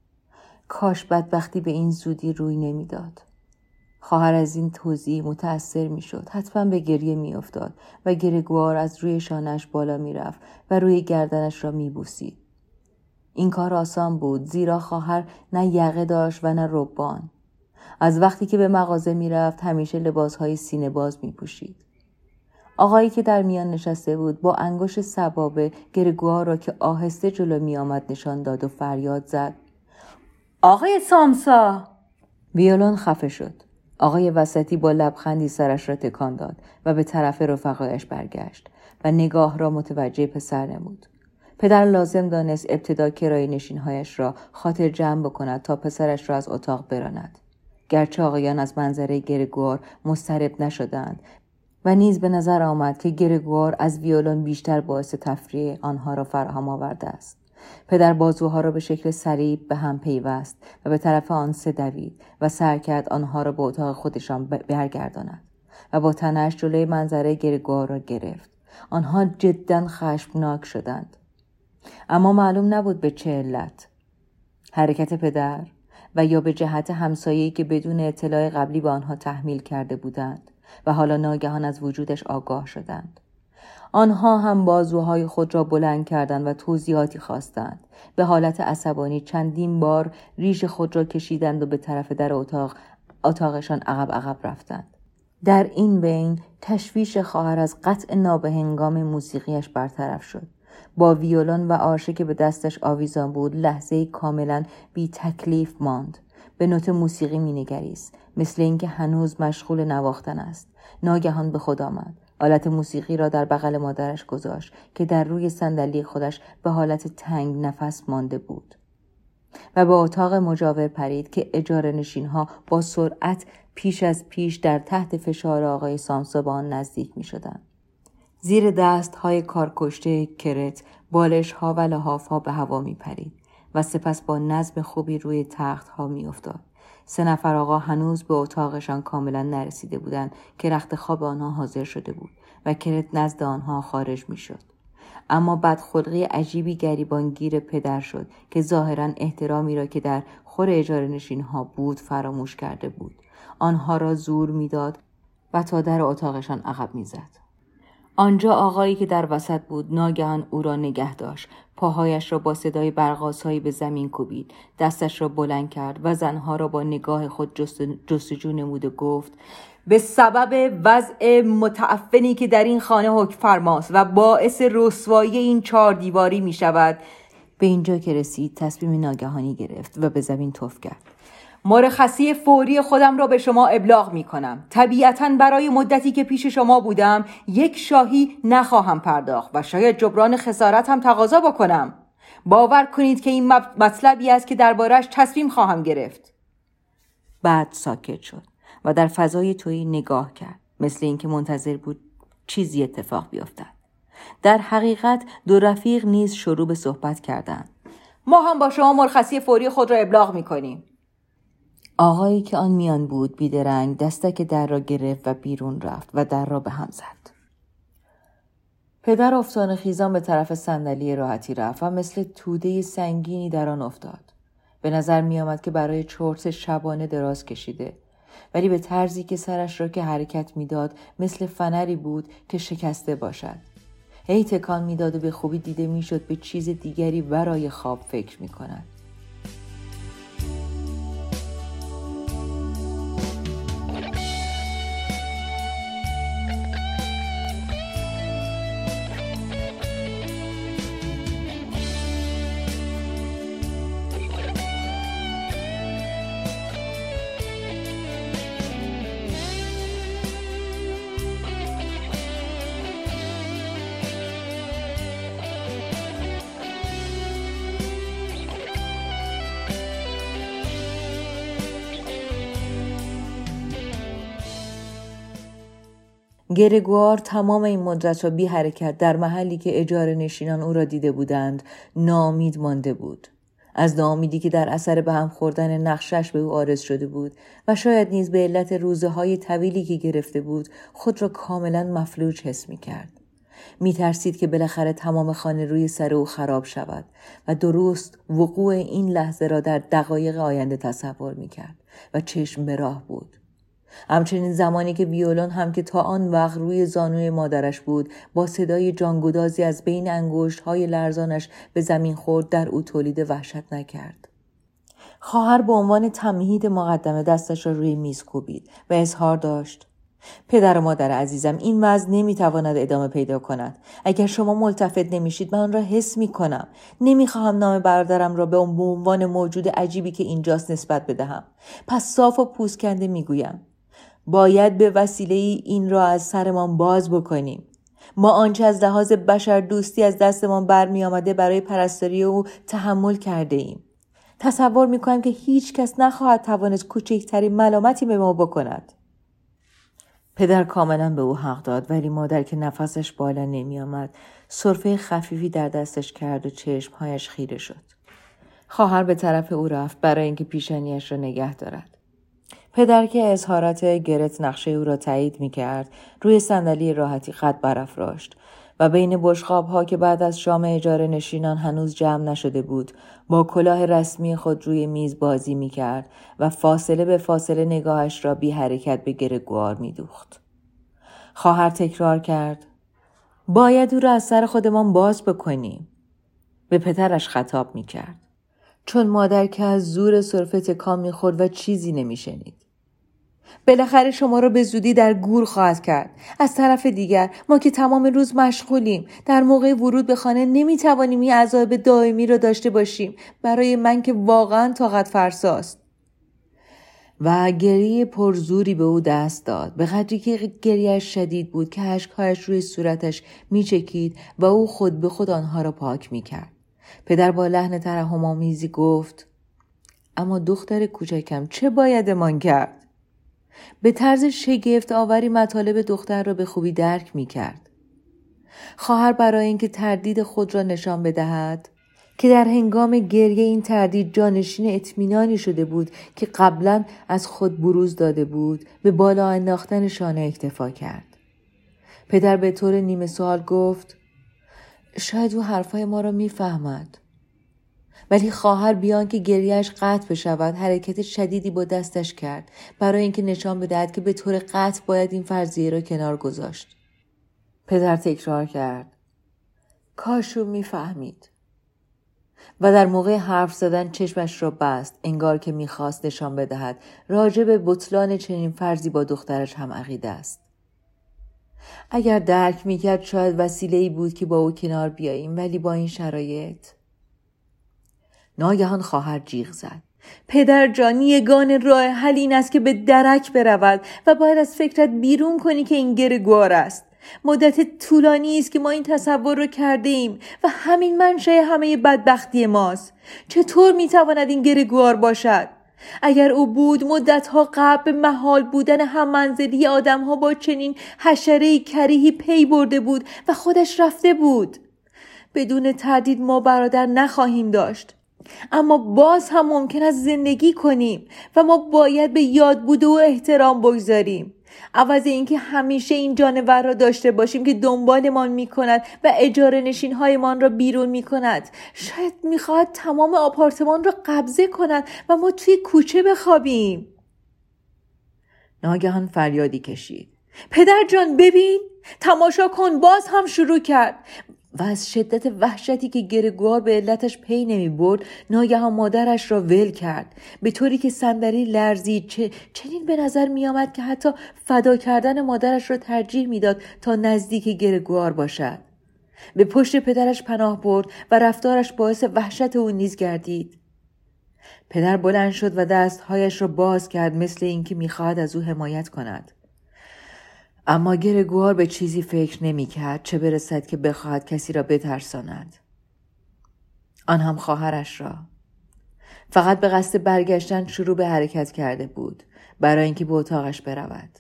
کاش بدبختی به این زودی روی نمیداد. خواهر از این توضیح متأثر می شد. حتما به گریه می افتاد و گرگوار از روی شانه‌اش بالا می رفت و روی گردنش را می بوسید. این کار آسان بود زیرا خواهر نه یقه داشت و نه ربان. از وقتی که به مغازه می رفت همیشه لباسهای سینه باز می پوشید. آقایی که در میان نشسته بود با انگشت سبابه گرگوار را که آهسته جلو می آمد نشان داد و فریاد زد: آقای سامسا! ویولون خفه شد. آقای وسطی با لبخندی سرش را تکان داد و به طرف رفقایش برگشت و نگاه را متوجه پسر نمود. پدر لازم دانست ابتدا کرایه نشینهایش را خاطر جمع بکند تا پسرش را از اتاق براند. گرچه آقایان از منظره گرگوار مضطرب نشدند و نیز به نظر آمد که گرگوار از ویولون بیشتر باعث تفریح آنها را فراهم آورده است. پدر بازوها را به شکل صلیب به هم پیوست و به طرف آن سه دوید و سعی کرد آنها را به اتاق خودشان برگرداند و با تنش جلوی منظره گرگوار را گرفت. آنها جداً خشمناک شدند. اما معلوم نبود به چه علت. حرکت پدر و یا به جهت همسایه‌ای که بدون اطلاع قبلی به آنها تحمیل کرده بودند و حالا ناگهان از وجودش آگاه شدند. آنها هم بازوهای خود را بلند کردند و توضیحاتی خواستند. به حالت عصبانی چندین بار ریش خود را کشیدند و به طرف در اتاق اتاقشان عقب عقب رفتند. در این بین تشویش خواهر از قطع نابهنگام موسیقیش برطرف شد. با ویولون و آرشه که به دستش آویزان بود لحظه‌ای کاملا بی تکلیف ماند. به نوت موسیقی می‌نگریست، مثل اینکه هنوز مشغول نواختن است. ناگهان به خود آمد. آلت موسیقی را در بغل مادرش گذاشت که در روی صندلی خودش به حالت تنگ نفس مانده بود و به اتاق مجاور پرید که اجاره نشین‌ها با سرعت پیش از پیش در تحت فشار آقای سامسا به آن نزدیک می‌شدند. زیر دست‌های کارکشته کرت بالش‌ها و لحاف‌ها به هوا می‌پرید و سپس با نظم خوبی روی تخت‌ها می‌افتاد. سه نفر آقا هنوز به اتاقشان کاملا نرسیده بودند که رخت خواب آنها حاضر شده بود و کرت نزد آنها خارج می‌شد. اما بدخلقی عجیبی گریبانگیر پدر شد که ظاهراً احترامی را که در خور اجاره نشین‌ها بود فراموش کرده بود. آنها را زور می‌داد و تا در اتاقشان عقب می‌زد. آنجا آقایی که در وسط بود ناگهان او را نگه داشت. پاهایش را با صدای برقاسایی به زمین کوبید. دستش را بلند کرد و زنها را با نگاه خود جست جستجو نمود و گفت: به سبب وضع متعفنی که در این خانه حکم فرماست و باعث رسوایی این چهار دیواری می شود. به اینجا که رسید تصمیم ناگهانی گرفت و به زمین تف کرد. مرخصی فوری خودم را به شما ابلاغ می کنم. طبیعتاً برای مدتی که پیش شما بودم یک شاهی نخواهم پرداخت و شاید جبران خسارت هم تقاضا بکنم. باور کنید که این مطلبی است که دربارش تصمیم خواهم گرفت. بعد ساکت شد و در فضای تویی نگاه کرد، مثل اینکه منتظر بود چیزی اتفاق بیفتد. در حقیقت دو رفیق نیز شروع به صحبت کردند. ما هم با شما مرخصی فوری خود را ابلاغ می‌کنیم. آقایی که آن میان بود بیدرنگ دستک در را گرفت و بیرون رفت و در را به هم زد. پدر افتان خیزان به طرف صندلی راحتی رفت و مثل توده سنگینی در آن افتاد. به نظر می آمد که برای چرت شبانه دراز کشیده، ولی به طرزی که سرش را که حرکت می داد مثل فنری بود که شکسته باشد. هی تکان می داد و به خوبی دیده می شد به چیز دیگری ورای خواب فکر می کند. گرگوار تمام این مدت را بی حرکت در محلی که اجاره نشینان او را دیده بودند ناامید مانده بود. از ناامیدی که در اثر به هم خوردن نقشش به او عارض شده بود و شاید نیز به علت روزه های طویلی که گرفته بود خود را کاملا مفلوج حس می کرد. می ترسید که بالاخره تمام خانه روی سر او خراب شود و درست وقوع این لحظه را در دقایق آینده تصور می کرد و چشم به راه بود. همچنین زمانی که ویولون هم که تا آن وقت روی زانوی مادرش بود با صدای جانگدازی از بین انگشت‌های لرزانش به زمین خورد در او تولید وحشت نکرد. خواهر به عنوان تمهید مقدمه دستش را روی میز کوبید و اظهار داشت: پدر و مادر عزیزم، این وضع نمیتواند ادامه پیدا کند. اگر شما ملتفت نمیشید من آن را حس میکنم. نمیخواهم نام برادرم را به عنوان موجود عجیبی که اینجاست نسبت بدهم. پس صاف و پوست کنده میگویم باید به وسیله این را از سرمان باز بکنیم. ما آنچه از لحاظ بشر دوستی از دستمان برمی آمده برای پرستاری او تحمل کرده ایم. تصور می کنم که هیچ کس نخواهد توانست کوچکترین ملامتی به ما بکند. پدر کاملا به او حق داد، ولی مادر که نفسش بالا نمی آمد سرفه خفیفی در دستش کرد و چشمهایش خیره شد. خواهر به طرف او رفت برای اینکه پیشانیش را نگه دارد. پدر که اظهارات گرت نقشه او را تایید می کرد روی صندلی راحتی قد برافراشت و بین بشقاب‌ها که بعد از شام اجاره نشینان هنوز جمع نشده بود با کلاه رسمی خود روی میز بازی می کرد و فاصله به فاصله نگاهش را بی حرکت به گرگوار می دوخت. خواهر تکرار کرد: باید او را از سر خودمان باز بکنیم. به پدرش خطاب می کرد، چون مادر که از زور سرفه تکان می خورد و چیزی نمی شنید. بالاخره شما را به زودی در گور خواهد کرد. از طرف دیگر ما که تمام روز مشغولیم در موقع ورود به خانه نمی توانیم این عذاب دائمی را داشته باشیم. برای من که واقعا طاقت فرساست. و گریه پرزوری به او دست داد، به قدری که گریهش شدید بود که اشک‌هایش روی صورتش می چکید و او خود به خود آنها را پاک می کرد. پدر با لحن ترحم‌آمیزی گفت: اما دختر کوچکم چه بایدمان کرد؟ به طرز شگفت آوری مطالب دختر را به خوبی درک می کرد. خواهر برای اینکه تردید خود را نشان بدهد که در هنگام گریه این تردید جانشین اطمینانی شده بود که قبلا از خود بروز داده بود، به بالا انداختن شانه اکتفا کرد. پدر به طور نیمه سوال گفت: شاید او حرفای ما را می فهمد. ولی خواهر بیان که گریهش قطع بشود حرکت شدیدی با دستش کرد برای اینکه نشان بدهد که به طور قطع باید این فرضیه را کنار گذاشت. پدر تکرار کرد: کاش او میفهمید. و در موقع حرف زدن چشمش را بست، انگار که میخواست نشان بدهد راجع به بطلان چنین فرضی با دخترش هم عقیده است. اگر درک میکرد شاید وسیله‌ای بود که با او کنار بیاییم، ولی با این شرایط. ناگهان خواهر جیغ زد: پدر جان، یگانه راه حل این است که به درک برود و باید از فکرت بیرون کنی که این گرگوار است. مدت طولانی است که ما این تصور رو کرده ایم و همین منشأ همه بدبختی ماست. چطور میتواند این گرگوار باشد؟ اگر او بود مدتها قبل به محال بودن هم منزلی آدمها با چنین حشره‌ای کریهی پی برده بود و خودش رفته بود. بدون تردید ما برادر نخواهیم داشت، اما باز هم ممکن است زندگی کنیم و ما باید به یاد بوده و احترام بگذاریم، عوض اینکه همیشه این جانور را داشته باشیم که دنبالمان میکند و اجاره نشینهایمان را بیرون میکند. شاید میخواهد تمام آپارتمان را قبضه کند و ما توی کوچه بخوابیم. ناگهان فریادی کشید: پدر جان ببین، تماشا کن. باز هم شروع کرد و از شدت وحشتی که گرگوار به علتش پی نمی برد، ناگهان مادرش را ول کرد به طوری که صندلی لرزید. چه چنین به نظر می آمد که حتی فدا کردن مادرش را ترجیح می داد تا نزدیک گرگوار باشد. به پشت پدرش پناه برد و رفتارش باعث وحشت او نیز گردید. پدر بلند شد و دستهایش را باز کرد، مثل اینکه می خواهد از او حمایت کند. اما گرگوار به چیزی فکر نمی کرد، چه برسد که بخواهد کسی را بترساند، آن هم خواهرش را. فقط به قصد برگشتن شروع به حرکت کرده بود برای اینکه به اتاقش برود.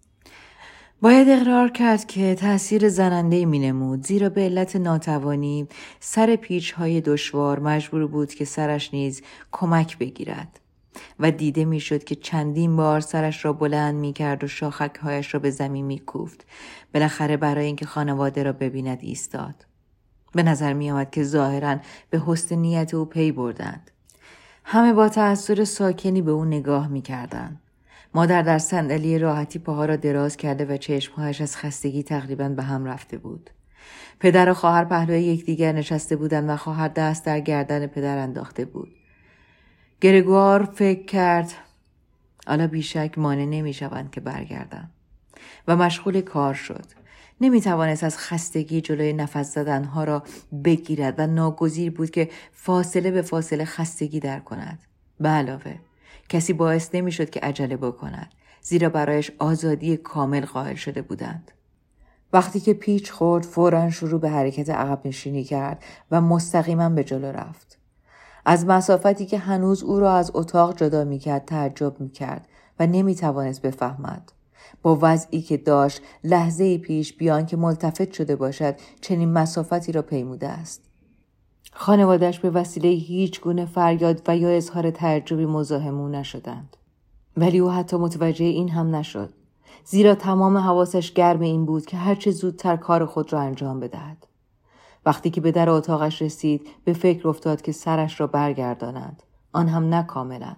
باید اقرار کرد که تأثیر زننده‌ای می نمود، زیرا به علت ناتوانی سر پیچ‌های دشوار مجبور بود که سرش نیز کمک بگیرد و دیده می شد که چندین بار سرش را بلند می کرد و شاخک‌هایش را به زمین می کوفت. بالاخره برای اینکه خانواده را ببیند ایستاد. به نظر می آمد که ظاهراً به حسن نیت او پی بردند. همه با تأثیر ساکنی به او نگاه می کردند. مادر در صندلی راحتی پاها را دراز کرده و چشمهایش از خستگی تقریباً به هم رفته بود. پدر و خواهر پهلوی یکدیگر نشسته بودند و خواهر دست در گردن پدر انداخته بود. گرگوار فکر کرد حالا بیشک مانع نمی شوند که برگردم و مشغول کار شد. نمی توانست از خستگی جلوی نفس زدنها را بگیرد و ناگزیر بود که فاصله به فاصله خستگی در کند. به علاوه کسی باعث نمی شد که عجله بکند، زیرا برایش آزادی کامل قائل شده بودند. وقتی که پیچ خورد فوراً شروع به حرکت عقب نشینی کرد و مستقیما به جلو رفت. از مسافتی که هنوز او را از اتاق جدا می کرد تعجب می کرد و نمی توانست بفهمد. با وضعی که داشت لحظه‌ای پیش بیان که ملتفت شده باشد چنین مسافتی را پیموده است. خانواده‌اش به وسیله هیچ گونه فریاد و یا اظهار تعجبی مزاحم او نشدند. ولی او حتی متوجه این هم نشد، زیرا تمام حواسش گرم این بود که هرچه زودتر کار خود را انجام بدهد. وقتی که به در اتاقش رسید به فکر افتاد که سرش را برگرداند، آن هم نه کاملا.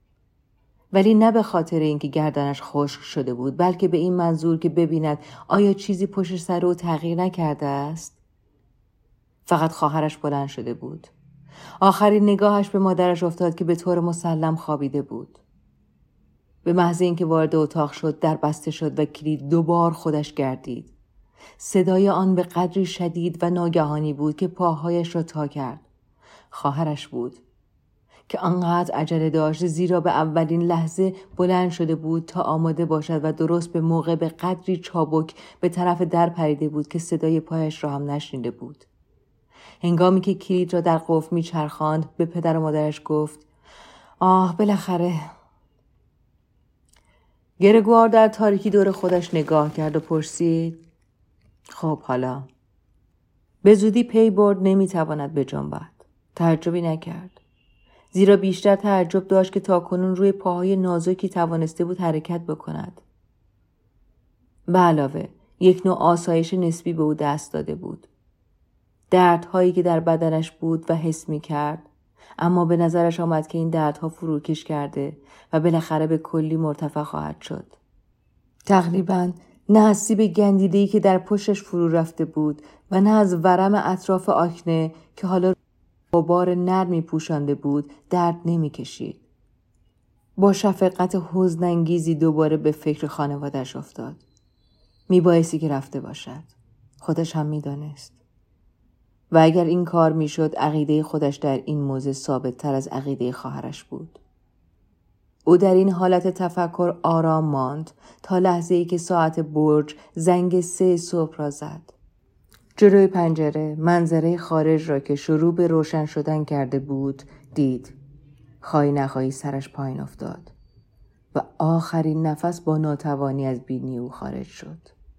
ولی نه به خاطر اینکه گردنش خشک شده بود، بلکه به این منظور که ببیند آیا چیزی پشت سر او تغییر نکرده است. فقط خواهرش بلند شده بود. آخرین نگاهش به مادرش افتاد که به طور مسلم خوابیده بود. به محض اینکه وارد اتاق شد در بسته شد و کلید دوبار خودش گردید. صدای آن به قدری شدید و ناگهانی بود که پاهایش را تا کرد. خواهرش بود که آنقدر عجله داشت، زیرا به اولین لحظه بلند شده بود تا آماده باشد و درست به موقع به قدری چابک به طرف در پریده بود که صدای پایش را هم نشنیده بود. هنگامی که کلید را در قفل میچرخاند به پدر و مادرش گفت: آه بالاخره. گرگوار در تاریکی دور خودش نگاه کرد و پرسید: خب حالا؟ به زودی پی برد نمیتواند بجنبد. تعجبی نکرد، زیرا بیشتر تعجب داشت که تاکنون روی پاهای نازکی توانسته بود حرکت بکند. به علاوه یک نوع آسایش نسبی به او دست داده بود. دردهایی که در بدنش بود و حس می کرد، اما به نظرش آمد که این دردها فروکش کرده و بالاخره به کلی مرتفع خواهد شد. تقریباً نه از سیب گندیده‌ای که در پشتش فرو رفته بود و نه از ورم اطراف آکنه که حالا با بار نرمی پوشانده بود درد نمی کشید. با شفقت حزن‌انگیزی دوباره به فکر خانواده‌اش افتاد. می بایستی که رفته باشد. خودش هم می دانست. و اگر این کار می شد عقیده خودش در این موضوع ثابت تر از عقیده خواهرش بود. او در این حالت تفکر آرام ماند تا لحظه ای که ساعت برج زنگ سه صبح را زد. جلوی پنجره منظره خارج را که شروع به روشن شدن کرده بود دید. خواهی نخواهی سرش پایین افتاد و آخرین نفس با ناتوانی از بینی او خارج شد.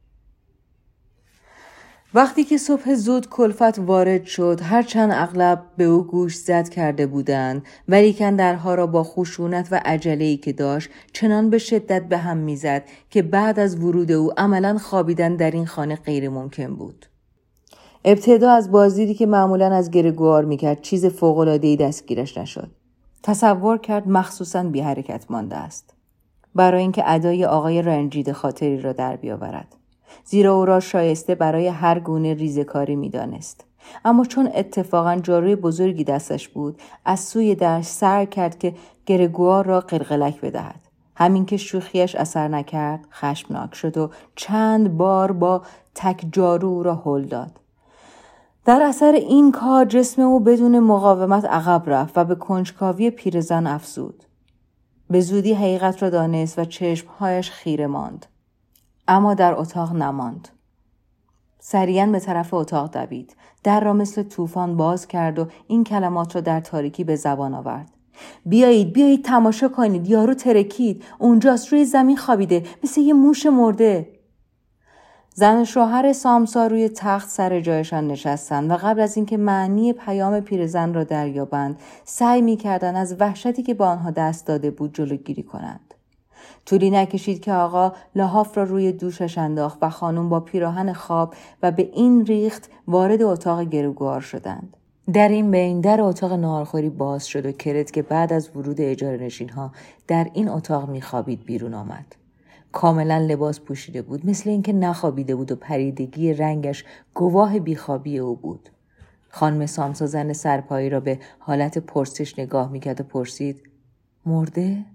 وقتی که صبح زود کلفت وارد شد، هرچند اغلب به او گوش زد کرده بودند، ولیکن درها را با خشونت و عجله‌ای که داشت چنان به شدت به هم میزد که بعد از ورود او عملاً خوابیدن در این خانه غیر ممکن بود. ابتدا از بازدیدی که معمولاً از گرگوار میکرد چیز فوق‌العاده‌ای دستگیرش نشد. تصور کرد مخصوصاً بی حرکت مانده است، برای اینکه ادای آقای رنجیده خاطری را در بیاورد. زیرا او را شایسته برای هر گونه ریزه‌کاری می‌دانست. اما چون اتفاقاً جاروی بزرگی دستش بود، از سوی دشت سعی کرد که گرگوار را قلقلک بدهد. همین که شوخیش اثر نکرد، خشمناک شد و چند بار با تک جارو او را هل داد. در اثر این کار جسم او بدون مقاومت عقب رفت و به کنجکاوی پیرزن افزود. به زودی حقیقت را دانست و چشمهایش خیره ماند. اما در اتاق نماند. سریعاً به طرف اتاق دوید. در را مثل طوفان باز کرد و این کلمات را در تاریکی به زبان آورد. بیایید بیایید تماشا کنید، یارو ترکید، اونجاست روی زمین خوابیده مثل یه موش مرده. زن و شوهر سامسا روی تخت سر جایشان نشستند و قبل از اینکه معنی پیام پیرزن را دریابند سعی می‌کردند از وحشتی که با آنها دست داده بود جلوگیری کنند. طولی نکشید که آقا لحاف را روی دوشش انداخت و خانم با پیراهن خواب و به این ریخت وارد اتاق گرگوار شدند. در این بین در اتاق ناهارخوری باز شد و کرت که بعد از ورود اجاره نشین‌ها در این اتاق می‌خوابید بیرون آمد. کاملا لباس پوشیده بود، مثل اینکه نخوابیده بود و پریدگی رنگش گواه بیخوابی او بود. خانم سامسا زن سرپایی را به حالت پرسش نگاه می‌کرد و پرسید: مرده؟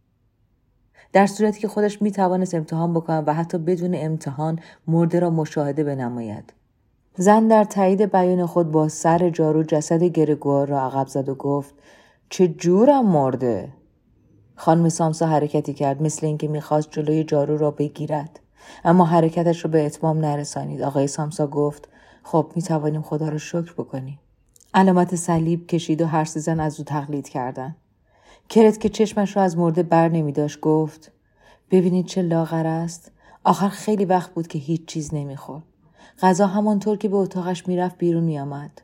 در صورتی که خودش می‌توانست امتحان بکند و حتی بدون امتحان مرده را مشاهده بنماید. زن در تایید بیان خود با سر جارو جسد گرگوار را عقب زد و گفت: چه جورم مرده؟ خانم سامسا حرکتی کرد مثل اینکه می‌خواست جلوی جارو را بگیرد، اما حرکتش را به اتمام نرسانید. آقای سامسا گفت: خب می‌توانیم خدا را شکر بکنیم. علامت صلیب کشید و هر سه زن از او تقلید کردند. کرت که چشمش را از مرده بر نمی داشت گفت: ببینید چه لاغر است. آخر خیلی وقت بود که هیچ چیز نمی خورد. غذا همانطور که به اتاقش می رفت بیرون می آمد.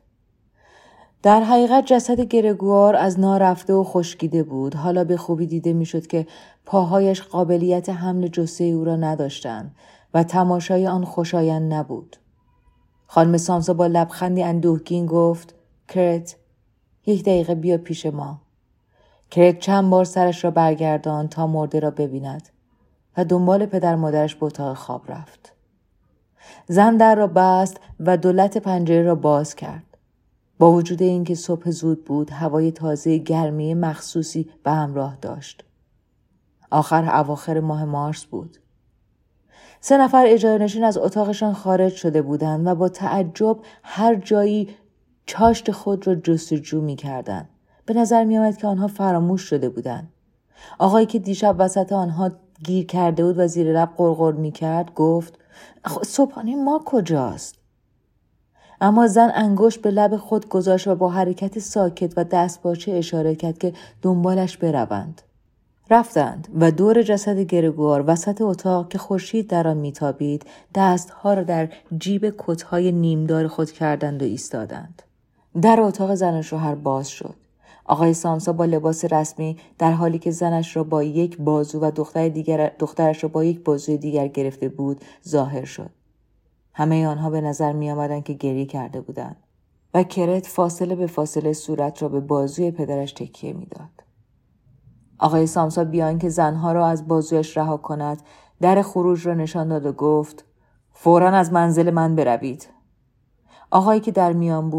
در حقیقت جسد گرگوار از نارفته و خشکیده بود. حالا به خوبی دیده می شد که پاهایش قابلیت حمل جثه او را نداشتند و تماشای آن خوشایند نبود. خانم سامسا با لبخندی اندوهگین گفت: کرت، یک دقیقه بیا پیش ما. کرت چند بار سرش را برگرداند تا مرده را ببیند و دنبال پدر مادرش به اتاق خواب رفت. زن در را بست و دولت پنجره را باز کرد. با وجود اینکه صبح زود بود، هوای تازه گرمی مخصوصی به همراه داشت. آخر اواخر ماه مارس بود. سه نفر اجاره نشین از اتاقشان خارج شده بودند و با تعجب هر جایی چاشت خود را جستجو می کردند. به نظر می آمد که آنها فراموش شده بودند. آقایی که دیشب وسط آنها گیر کرده بود و زیر لب غرغر می کرد گفت: صبحانه ما کجاست؟ اما زن انگشت به لب خود گذاشت و با حرکت ساکت و دستپاچه اشاره کرد که دنبالش بروند. رفتند و دور جسد گرگوار وسط اتاق که خورشید در آن میتابید دستها را در جیب کتهای نیمدار خود کردند و ایستادند. در اتاق زن و شوهر باز شد. آقای سامسا با لباس رسمی در حالی که زنش را با یک بازو و دختر دیگر دخترش را با یک بازوی دیگر گرفته بود ظاهر شد. همه آنها به نظر می آمدند که گریه کرده بودند و کرت فاصله به فاصله صورت را به بازوی پدرش تکیه می داد. آقای سامسا بیان که زنها را از بازویش رها کند در خروج را نشان داد و گفت: فوراً از منزل من بروید. آقایی که در میان بود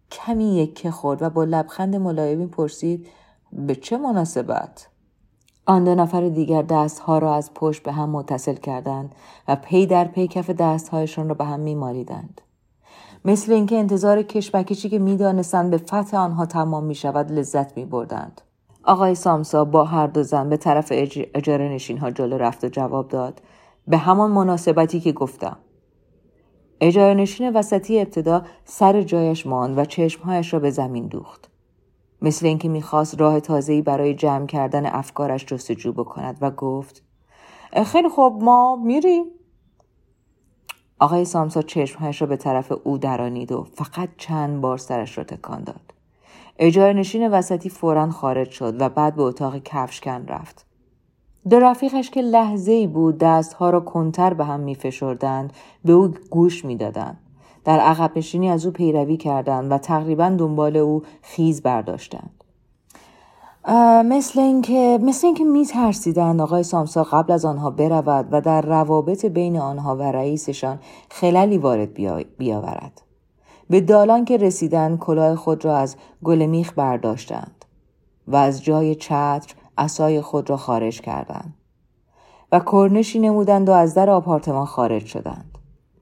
کمی یکه خورد و با لبخند ملایمی پرسید به چه مناسبت؟ آن دو نفر دیگر دستها را از پشت به هم متصل کردند و پی در پی کف دستهایشان را به هم می‌مالیدند. مثل اینکه انتظار کشمکشی که می‌دانستند به فتح آنها تمام می‌شود لذت می‌بردند. آقای سامسا با هر دو زن به طرف اجاره نشین‌ها جلو رفت و جواب داد به همان مناسبتی که گفتم. اجاره نشین وسطی ابتدا سر جایش ماند و چشمهایش را به زمین دوخت. مثل اینکه می‌خواست راه تازه‌ای برای جمع کردن افکارش جستجو بکند و گفت خیلی خوب ما میریم. آقای سامسا چشمهایش را به طرف او درانید و فقط چند بار سرش را تکان داد. اجاره نشین وسطی فوراً خارج شد و بعد به اتاق کفشکن رفت. دو رفیقش که لحظه‌ای بود دستها را کنتر به هم می‌فشردند به او گوش می‌دادند. در عقب نشینی از او پیروی کردند و تقریباً دنبال او خیز برداشتند. مثل اینکه مثل اینکه می‌ترسیدند آقای سامسا قبل از آنها برود و در روابط بین آنها و رئیسشان خللی وارد بیاورد. به دالان که رسیدند کلاه خود را از گل میخ برداشتند و از جای چتر عصای خود را خارج کردند و کرنشی نمودند و از در آپارتمان خارج شدند.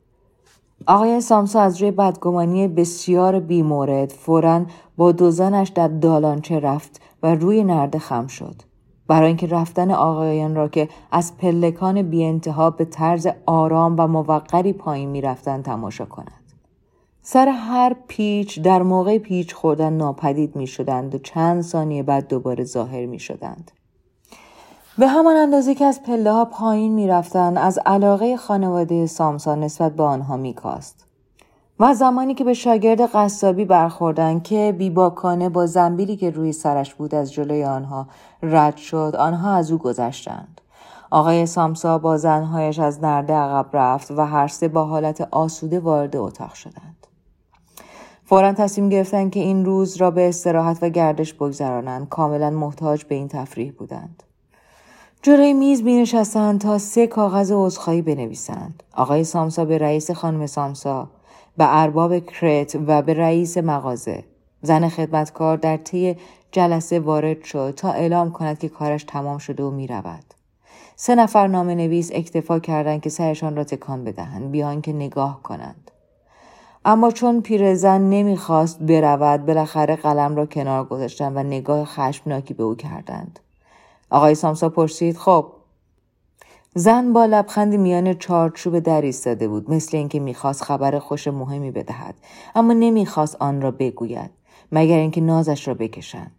آقای سامسا از روی بدگمانی بسیار بی‌مورد فوراً با دو زنش در دالانچه رفت و روی نرده خم شد برای اینکه رفتن آقایان را که از پلکان بی انتها به طرز آرام و موقری پایین می رفتند تماشا کند. سر هر پیچ در موقع پیچ خوردن ناپدید می شدند و چند ثانیه بعد دوباره ظاهر می شدند. به همان اندازه که از پله ها پایین می رفتند از علاقه خانواده سامسا نسبت به آنها می کاست. و زمانی که به شاگرد قصابی برخوردند که بیباکانه با زنبیلی که روی سرش بود از جلوی آنها رد شد آنها از او گذشتند. آقای سامسا با زنهایش از نرده عقب رفت و هر سه با حالت آسوده وارد اتاق شدند. فوراً تصمیم گرفتند که این روز را به استراحت و گردش بگذرانند. کاملاً محتاج به این تفریح بودند. جلوی میز بینشستند تا سه کاغذ عذرخواهی بنویسند. آقای سامسا به رئیس خانم سامسا، به ارباب کرت و به رئیس مغازه. زن خدمتکار در طی جلسه وارد شد تا اعلام کند که کارش تمام شده و می رود. سه نفر نامه نویس اکتفا کردند که سرشان را تکان بدهند بیان که نگاه کنند. اما چون پیرزن نمیخواست برود بالاخره قلم را کنار گذاشتند و نگاه خشمناکی به او کردند. آقای سامسا پرسید خب. زن با لبخند میان چارچوب در ایستاده بود مثل اینکه میخواست خبر خوش مهمی بدهد اما نمیخواست آن را بگوید مگر اینکه نازش را بکشند.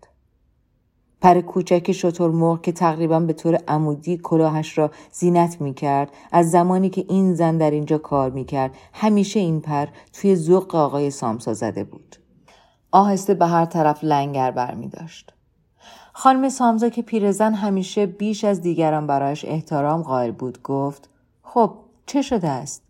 پر کوچک شترمرغ که تقریباً به طور عمودی کلاهش را زینت می‌کرد از زمانی که این زن در اینجا کار می‌کرد همیشه این پر توی ذوق آقای سامسا زده بود. آهسته به هر طرف لنگر برمی‌داشت. خانم سامسا که پیرزن همیشه بیش از دیگران برایش احترام قائل بود گفت خب چه شده است؟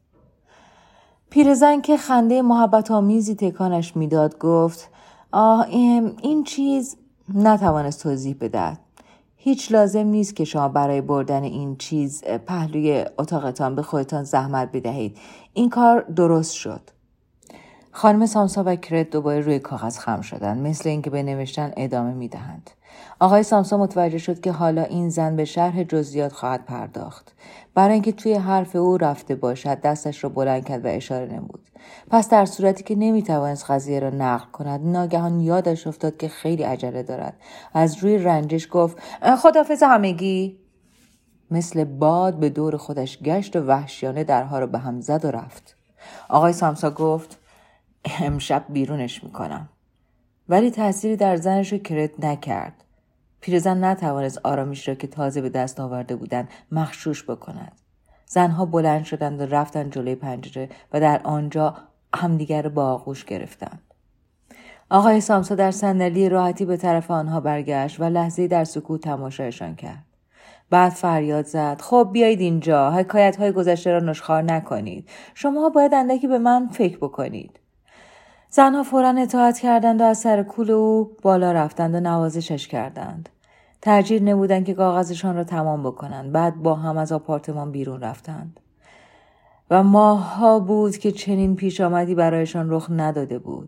پیرزن که خنده محبت آمیزی تکانش میداد گفت آه این چیز نتوانست توضیح بدهد. هیچ لازم نیست که شما برای بردن این چیز پهلوی اتاقتان به خودتان زحمت بدهید. این کار درست شد. خانم سامسا و کرت دوباره روی کاغذ خم شدند مثل اینکه به نوشتن ادامه میدهند. آقای سامسا متوجه شد که حالا این زن به شرح جزئیات خواهد پرداخت. برای اینکه توی حرف او رفته باشد دستش را بلند کرد و اشاره نمود. پس در صورتی که نمیتوانست قضیه را نقل کند ناگهان یادش افتاد که خیلی عجله دارد. از روی رنجش گفت خداحافظ همگی. مثل باد به دور خودش گشت و وحشیانه درها را به هم زد و رفت. آقای سامسا گفت امشب بیرونش میکنم. ولی تأثیری در زنش رو کرت نکرد. پیرزن نتوانست آرامش را که تازه به دست آورده بودند مغشوش بکند. زنها بلند شدند و رفتند جلوی پنجره و در آنجا همدیگر را با آغوش گرفتند. آقای سامسا در صندلی راحتی به طرف آنها برگشت و لحظه‌ای در سکوت تماشایشان کرد. بعد فریاد زد خب بیایید اینجا، حکایت‌های گذشته را نشخوار نکنید. شما باید اندکی به من فکر بکنید. زنها فوراً اطاعت کردند و از سر کول او بالا رفتند و نوازشش کردند. ترجیح نمودند که کاغذشان را تمام بکنند. بعد با هم از آپارتمان بیرون رفتند. و ماه‌ها بود که چنین پیش آمدی برایشان رخ نداده بود.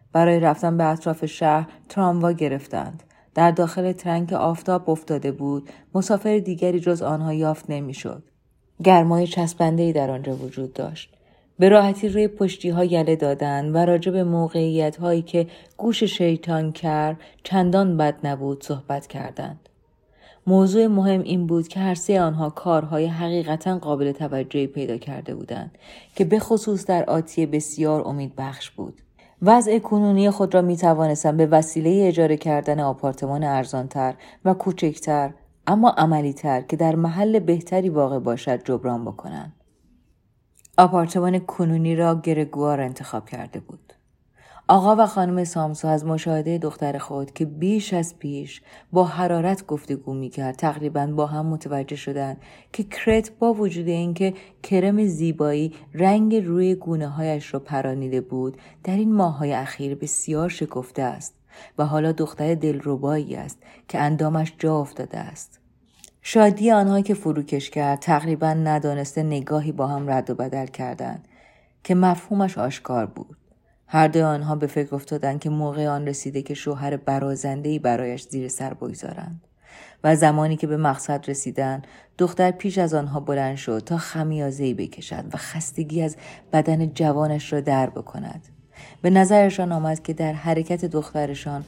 برای رفتن به اطراف شهر تراموا گرفتند. در داخل ترن که آفتاب افتاده بود، مسافر دیگری جز آنها یافت نمی‌شد. گرمای چسبنده‌ای در آنجا وجود داشت. به راحتی روی پشتی‌ها یله دادند و راجع به موقعیت‌هایی که گوش شیطان کر چندان بد نبود صحبت کردند. موضوع مهم این بود که هر سه آنها کارهای حقیقتاً قابل توجهی پیدا کرده بودند که به خصوص در آتیه بسیار امیدبخش بود. وضع کنونی خود را می توانستند به وسیله اجاره کردن آپارتمان ارزانتر و کوچکتر اما عملی‌تر که در محل بهتری واقع باشد جبران بکنند. آپارتمان کنونی را گرگوار انتخاب کرده بود. آقا و خانم سامسو از مشاهده دختر خود که بیش از پیش با حرارت گفتگو می‌کرد تقریباً با هم متوجه شدند که کرت با وجود اینکه کرم زیبایی رنگ روی گونه‌هایش را پرانیده بود در این ماه‌های اخیر بسیار شکفته است و حالا دختر دلربایی است که اندامش جا افتاده است. شادی آنها که فروکش کرد تقریباً ندانسته نگاهی با هم رد و بدل کردند که مفهومش آشکار بود. هر دو آنها به فکر افتادند که موقع آن رسیده که شوهر برازنده‌ای برایش زیر سر بگذارند و زمانی که به مقصد رسیدند دختر پیش از آنها بلند شد تا خمیازه‌ای بکشد و خستگی از بدن جوانش را در بکند. به نظرشان آمد که در حرکت دخترشان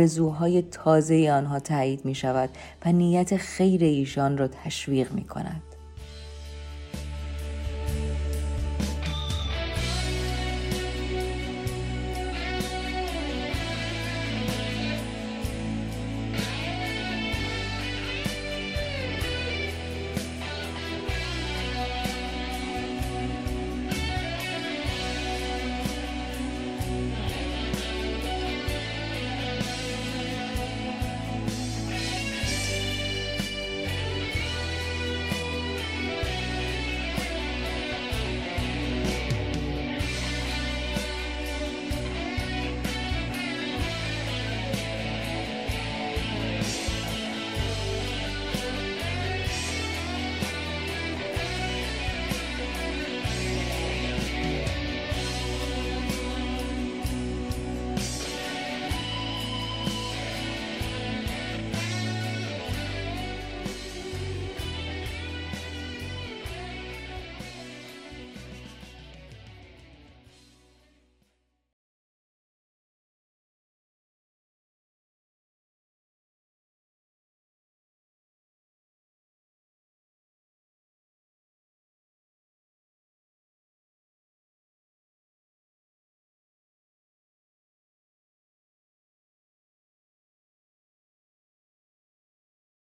آرزوهای تازه آنها تایید می شود و نیت خیر ایشان را تشویق می کند.